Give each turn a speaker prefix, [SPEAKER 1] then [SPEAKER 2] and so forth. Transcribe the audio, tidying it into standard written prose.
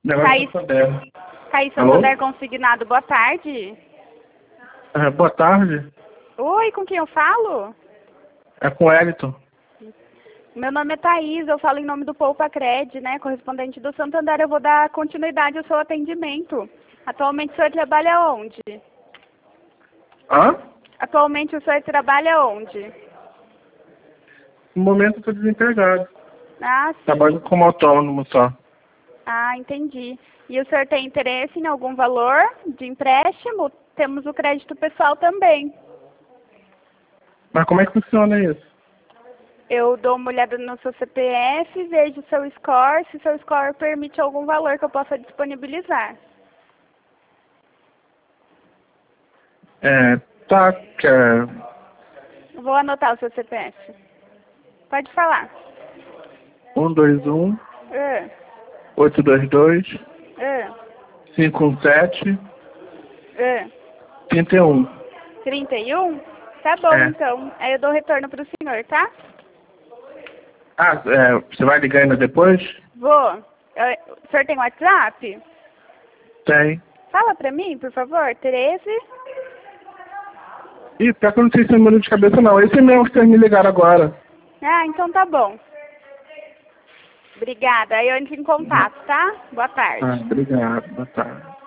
[SPEAKER 1] Negócio
[SPEAKER 2] Thaís,
[SPEAKER 1] do Sodero.
[SPEAKER 2] Thaís
[SPEAKER 1] Alô?
[SPEAKER 2] Santander Consignado, boa tarde.
[SPEAKER 1] Boa tarde.
[SPEAKER 2] Oi, com quem eu falo?
[SPEAKER 1] É com o Wellington.
[SPEAKER 2] Meu nome é Thaís, eu falo em nome do Poupa Cred, né, correspondente do Santander. Eu vou dar continuidade ao seu atendimento. Atualmente o senhor trabalha onde?
[SPEAKER 1] Hã?
[SPEAKER 2] Atualmente o senhor trabalha onde?
[SPEAKER 1] No momento eu tô desempregado.
[SPEAKER 2] Ah, sim.
[SPEAKER 1] Trabalho como autônomo só.
[SPEAKER 2] Ah, entendi. E o senhor tem interesse em algum valor de empréstimo? Temos o crédito pessoal também.
[SPEAKER 1] Mas como é que funciona isso?
[SPEAKER 2] Eu dou uma olhada no seu CPF, vejo o seu score, se seu score permite algum valor que eu possa disponibilizar.
[SPEAKER 1] Tá, que é
[SPEAKER 2] Vou anotar o seu CPF. Pode falar.
[SPEAKER 1] 121
[SPEAKER 2] Ah,
[SPEAKER 1] 822
[SPEAKER 2] ah,
[SPEAKER 1] 517
[SPEAKER 2] ah.
[SPEAKER 1] 31.
[SPEAKER 2] 31? Tá bom,
[SPEAKER 1] É.
[SPEAKER 2] então. Aí eu dou retorno pro senhor, tá?
[SPEAKER 1] Você vai ligar ainda depois?
[SPEAKER 2] Vou. O senhor tem WhatsApp?
[SPEAKER 1] Tem.
[SPEAKER 2] Fala pra mim, por favor. 13.
[SPEAKER 1] Ih, pior que eu não sei se é número de cabeça não. Esse mesmo que vocês me ligaram agora.
[SPEAKER 2] Ah, então tá bom. Obrigada. Aí eu entro em contato, tá? Boa tarde.
[SPEAKER 1] Obrigado. Boa tarde.